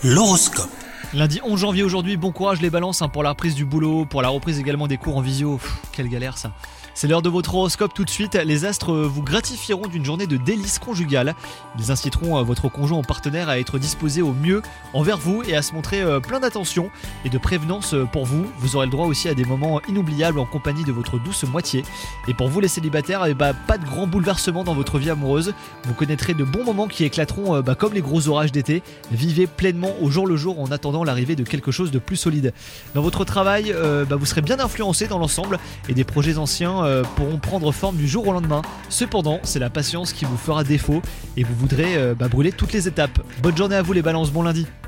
L'horoscope. Lundi 11 janvier aujourd'hui, bon courage les balances pour la reprise du boulot, pour la reprise également des cours en visio. Quelle galère ça. C'est l'heure de votre horoscope tout de suite. Les astres vous gratifieront d'une journée de délices conjugales. Ils inciteront votre conjoint ou partenaire à être disposé au mieux envers vous et à se montrer plein d'attention et de prévenance pour vous. Vous aurez le droit aussi à des moments inoubliables en compagnie de votre douce moitié. Et pour vous les célibataires, pas de grands bouleversements dans votre vie amoureuse. Vous connaîtrez de bons moments qui éclateront comme les gros orages d'été. Vivez pleinement au jour le jour en attendant l'arrivée de quelque chose de plus solide. Dans votre travail, vous serez bien influencé dans l'ensemble et des projets anciens pourront prendre forme du jour au lendemain. Cependant, c'est la patience qui vous fera défaut et vous voudrez brûler toutes les étapes. Bonne journée à vous les balances, bon lundi.